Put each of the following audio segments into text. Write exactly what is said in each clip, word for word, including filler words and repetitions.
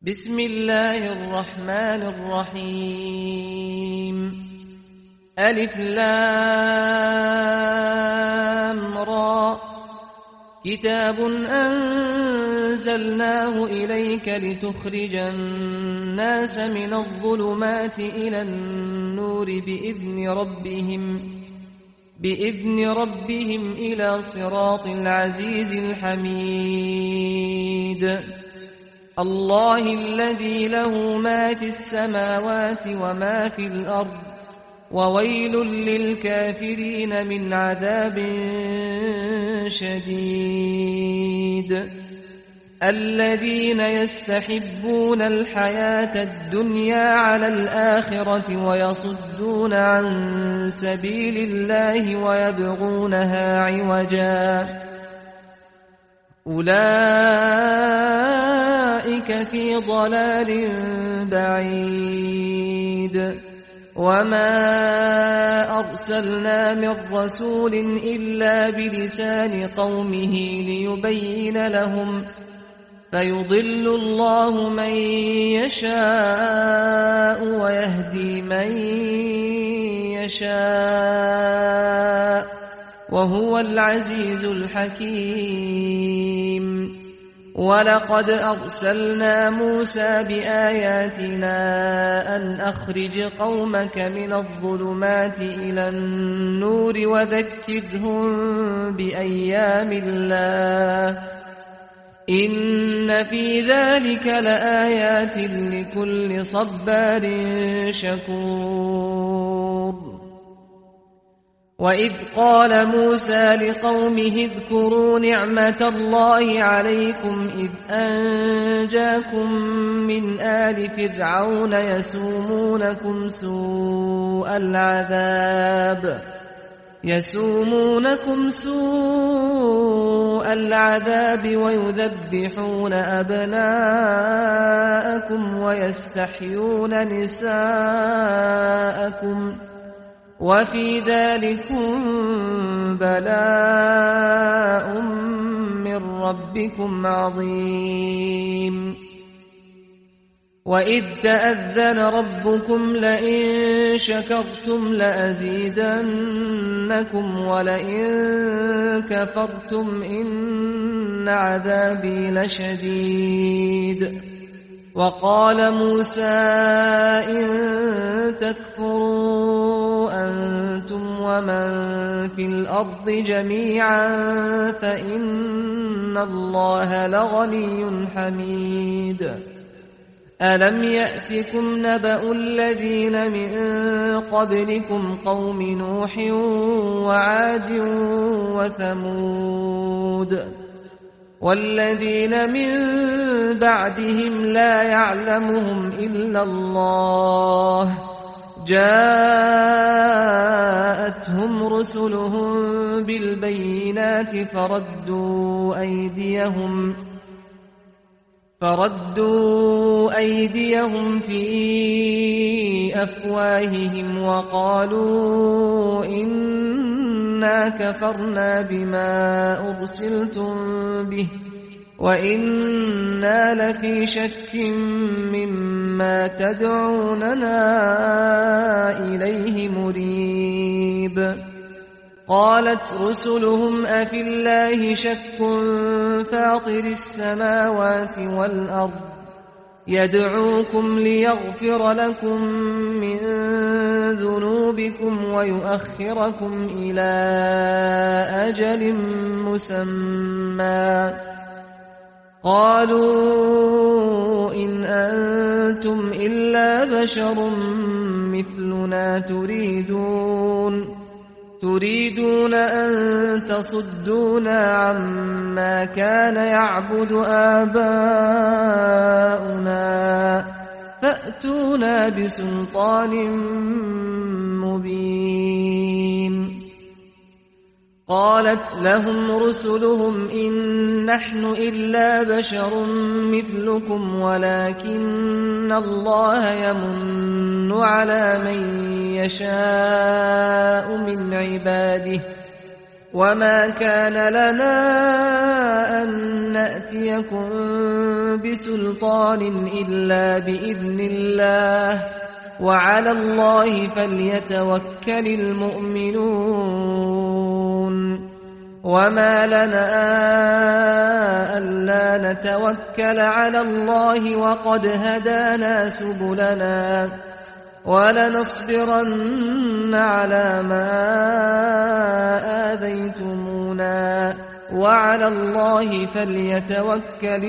بسم الله الرحمن الرحيم ألف لام را كتاب أنزلناه إليك لتخرج الناس من الظلمات إلى النور بإذن ربهم بإذن ربهم إلى صراط العزيز الحميد الله الذي له ما في السماوات وما في الأرض وويل للكافرين من عذاب شديد الذين يستحبون الحياة الدنيا على الآخرة ويصدون عن سبيل الله ويبغونها عوجا أولئك في ضلال بعيد وما أرسلنا من رسول إلا بلسان قومه ليبين لهم فيضل الله من يشاء ويهدي من يشاء وهو العزيز الحكيم ولقد أرسلنا موسى بآياتنا أن أخرج قومك من الظلمات إلى النور وذكرهم بأيام الله إن في ذلك لآيات لكل صبار شكور وإذ قال موسى لقومه اذكروا نعمة الله عليكم إذ أنجاكم من آل فرعون يسومونكم سوء العذاب يسومونكم سوء العذاب ويذبحون أبناءكم ويستحيون نساءكم وفي ذلكم بلاء من ربكم عظيم وإذ تأذن ربكم لئن شكرتم لأزيدنكم ولئن كفرتم إن عذابي لشديد وقال موسى إن تكفروا أنتم ومن في الأرض جميعا فإن الله لغني حميد ألم يأتكم نبأ الذين من قبلكم قوم نوح وعاد وثمود والذين من بعدهم لا يعلمهم إلا الله جاءتهم رسلهم بالبينات فردوا أيديهم فردوا أيديهم في أفواههم وقالوا إنا كفرنا بما أرسلتم به وإنا لفي شك مما تدعوننا إليه مريب قالت رسلهم أفي الله شك فاطر السماوات والأرض يدعوكم ليغفر لكم من ذنوبكم ويؤخركم إلى أجل مسمى قالوا إن أنتم إلا بشر مثلنا تريدون تريدون أن تصدونا عما كان يعبد آباؤنا فأتونا بسلطان مبين قالت لهم رسلهم إن نحن إلا بشر مثلكم ولكن الله يمن على من يشاء من عباده وما كان لنا أن نأتيكم بسلطان إلا بإذن الله وعلى الله فليتوكل المؤمنون وما لنا ألا نتوكل على الله وقد هدانا سبلنا ولنصبرن على ما آذيتمونا وعلى الله فليتوكل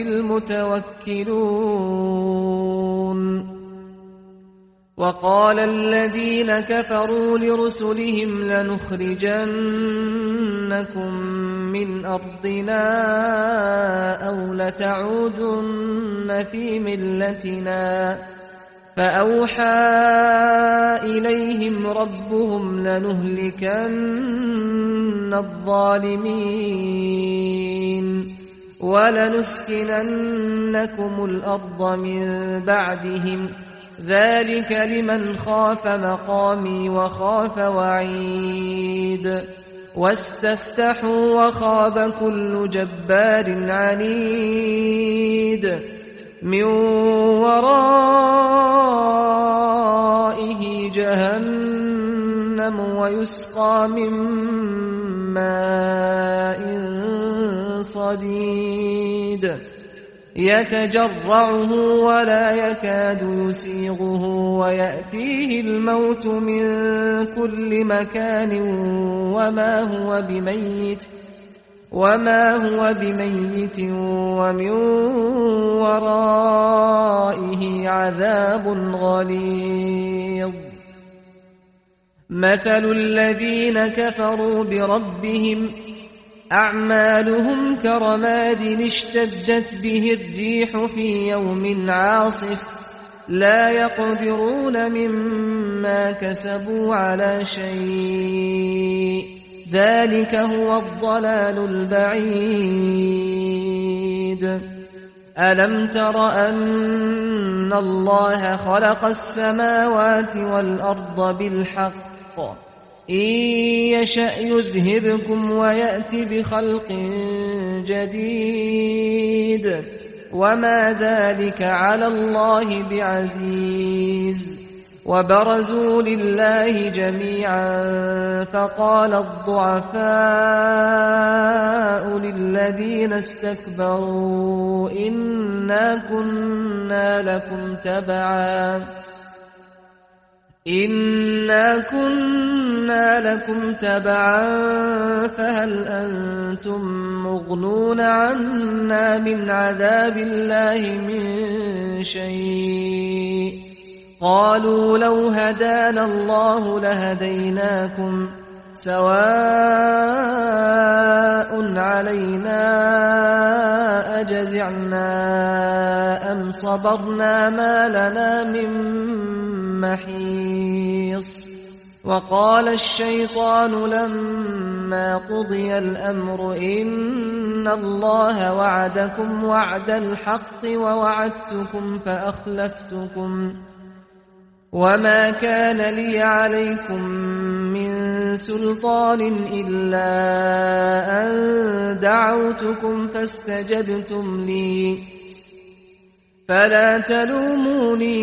المتوكلون وقال الذين كفروا لرسلهم لنخرجنكم من أرضنا أو لتعودن في ملتنا فأوحى إليهم ربهم لنهلكن الظالمين ولنسكننكم الأرض من بعدهم ذلك لمن خاف مقامي وخاف وعيد واستفتحوا وخاب كل جبار عنيد من ورائه جهنم ويسقى من ماء صديد يتجرعه ولا يكاد يسيغه ويأتيه الموت من كل مكان وما هو بميت وما هو بميت ومن ورائه عذاب غليظ مثل الذين كفروا بربهم أعمالهم كرماد اشتدت به الريح في يوم عاصف لا يقدرون مما كسبوا على شيء ذلك هو الضلال البعيد ألم تر أن الله خلق السماوات والأرض بالحق إن يشأ يذهبكم ويأت بخلق جديد وما ذلك على الله بعزيز وبرزوا لله جميعا فقال الضعفاء للذين استكبروا إنا كنا لكم تبعا إنا كنا لكم تبعا فهل أنتم مغنون عنا من عذاب الله من شيء قالوا لو هدانا الله لهديناكم سواء علينا أجزعنا أم صبرنا ما لنا من محيص وقال الشيطان لما قضي الأمر إن الله وعدكم وعد الحق ووعدتكم فأخلفتكم وما كان لي عليكم من سلطان إلا أن دعوتكم فاستجبتم لي فلا تلوموني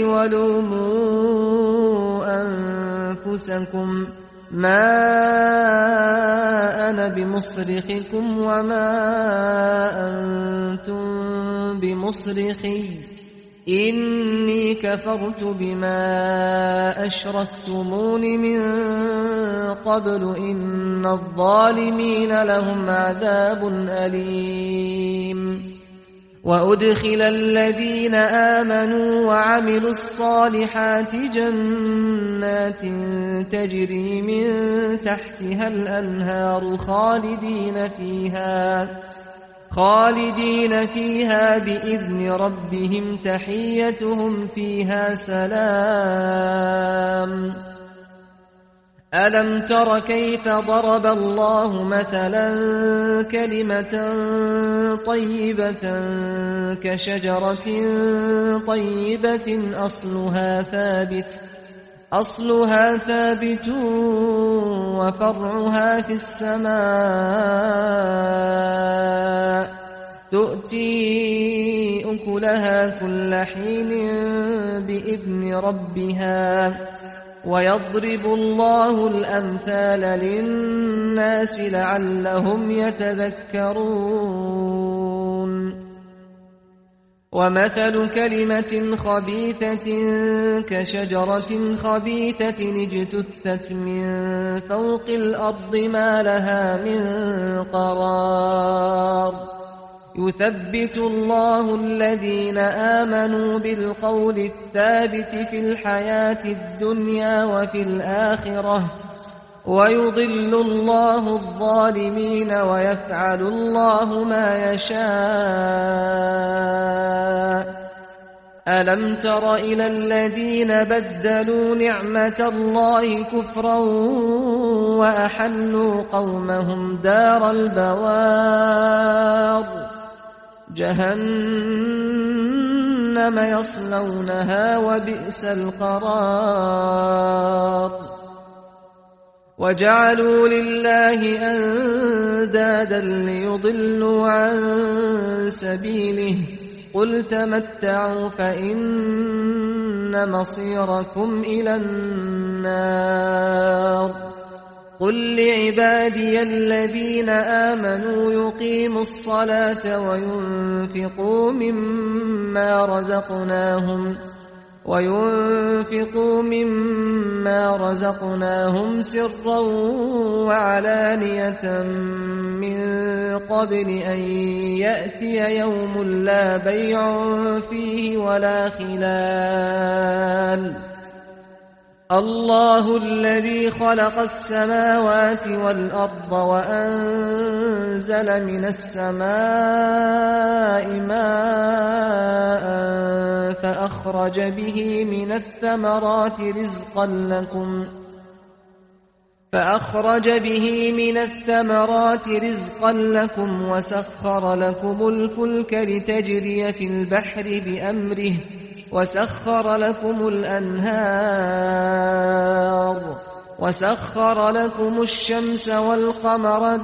ولوموا أنفسكم ما أنا بمصرخكم وما أنتم بمصرخي إني كفرت بما أشركتمون من قبل إن الظالمين لهم عذاب أليم وأدخل الذين آمنوا وعملوا الصالحات جنات تجري من تحتها الأنهار خالدين فيها خالدين فيها بإذن ربهم تحيتهم فيها سلام ألم تر كيف ضرب الله مثلا كلمة طيبة كشجرة طيبة أصلها ثابت أصلها ثابت وفرعها في السماء تؤتي أكلها كل حين بإذن ربها ويضرب الله الأمثال للناس لعلهم يتذكرون ومثل كلمة خبيثة كشجرة خبيثة اجتثت من فوق الأرض ما لها من قرار يثبت الله الذين آمنوا بالقول الثابت في الحياة الدنيا وفي الآخرة ويضل الله الظالمين ويفعل الله ما يشاء ألم تر إلى الذين بدلوا نعمة الله كفرا وأحلوا قومهم دار البوار جهنم يصلونها وبئس القرار وجعلوا لله أندادا ليضلوا عن سبيله قل تمتعوا فإن مصيركم إلى النار قل لعبادي الذين آمنوا يقيموا الصلاة وينفقوا مما رزقناهم وينفقوا مما رزقناهم سرا وعلانية من قبل أن يأتي يوم لا بيع فيه ولا خلال الله الذي خلق السماوات والأرض وأنزل من السماء ماء فأخرج به من الثمرات رزقا لكم فأخرج به من الثمرات رزقا لكم وسخر لكم الفلك لتجري في البحر بأمره وسخر لكم الأنهار وسخر لكم الشمس والقمر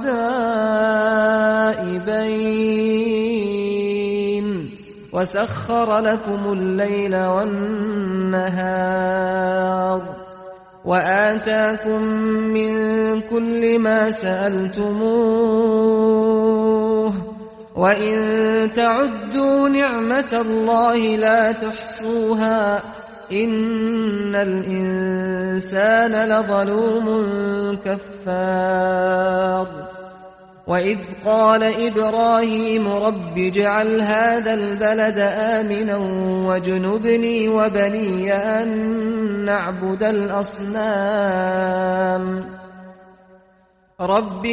دائبين وسخر لكم الليل والنهار وآتاكم من كل ما سألتموه وإن تعدوا نعمة الله لا تحصوها إن الإنسان لظلوم كفار وإذ قال إبراهيم رب اجعل هذا البلد آمنا واجنبني وبني أن نعبد الأصنام رب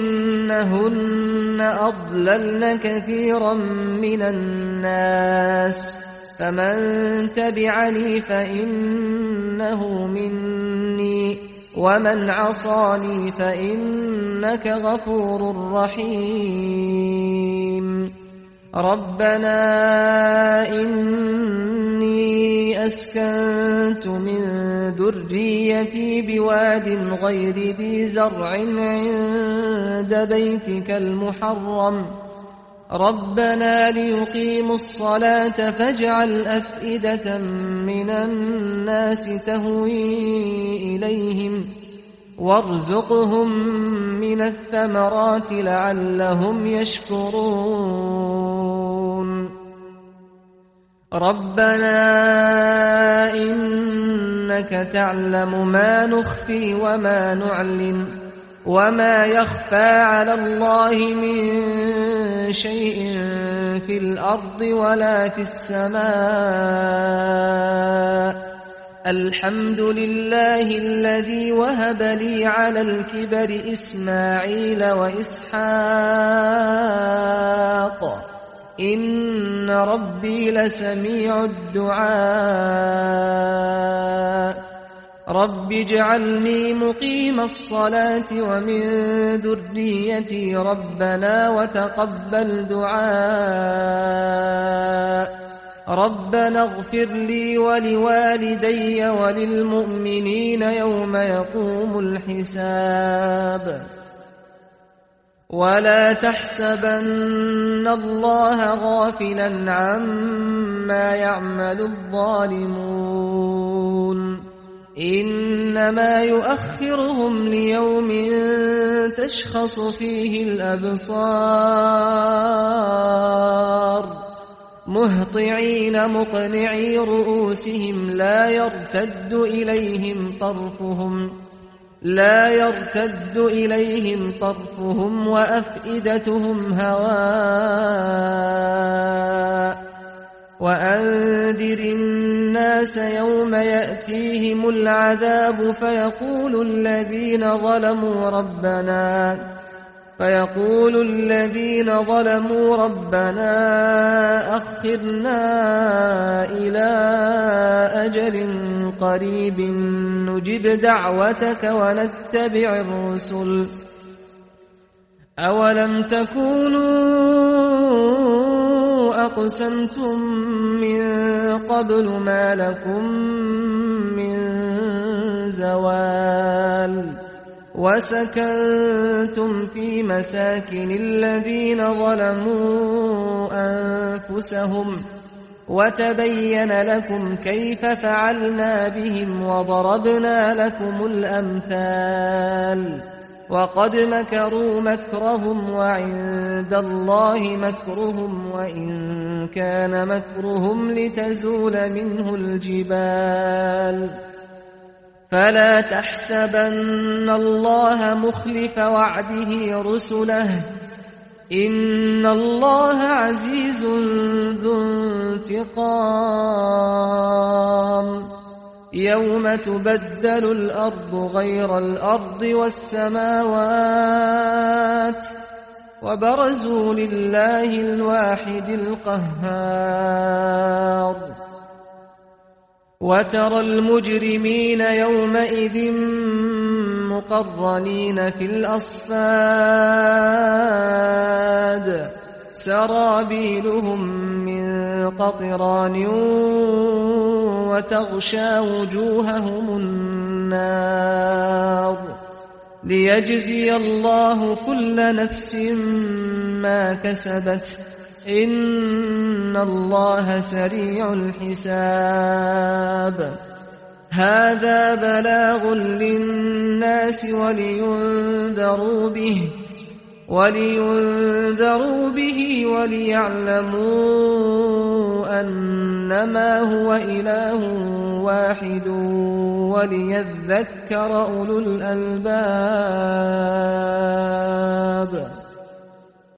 إنهن أضللن كثيرا من الناس فمن تبعني فإنه مني ومن عصاني فإنك غفور رحيم ربنا إني أسكنت من ذريتي بواد غير ذي زرع عند بيتك المحرم ربنا ليقيموا الصلاة فاجعل أفئدة من الناس تهوي إليهم وارزقهم من الثمرات لعلهم يشكرون ربنا إنك تعلم ما نخفي وما نعلن وما يخفى على الله من شيء في الأرض ولا في السماء الحمد لله الذي وهب لي على الكبر إسماعيل وإسحاق إن ربي لسميع الدعاء رب اجعلني مقيم الصلاة ومن ذريتي ربنا وتقبل دعاء ربنا اغفر لي ولوالدي وللمؤمنين يوم يقوم الحساب ولا تحسبن الله غافلا عما يعمل الظالمون إنما يؤخرهم ليوم تشخص فيه الأبصار مهطعين مقنعي رؤوسهم لا يرتد إليهم طرفهم لا يرتد إليهم طرفهم وأفئدتهم هواء وأنذر الناس يوم يأتيهم العذاب فيقول الذين ظلموا ربنا فيقول الذين ظلموا ربنا أخرنا إلى أجل قريب نجب دعوتك ونتبع الرسل أولم تكونوا أقسمتم من قبل ما لكم من زوال وسكنتم في مساكن الذين ظلموا أنفسهم وتبين لكم كيف فعلنا بهم وضربنا لكم الأمثال وقد مكروا مكرهم وعند الله مكرهم وإن كان مكرهم لتزول منه الجبال فلا تحسبن الله مخلف وعده رسله إن الله عزيز ذو انتقام يوم تبدل الأرض غير الأرض والسماوات وبرزوا لله الواحد القهار وترى المجرمين يومئذ مقرنين في الأصفاد سرابيلهم من قطران وتغشى وجوههم النار ليجزي الله كل نفس ما كسبت إن الله سريع الحساب هذا بلاغ للناس ولينذروا به ولينذروا به وليعلموا أنما هو إله واحد وليذكر أولو الألباب.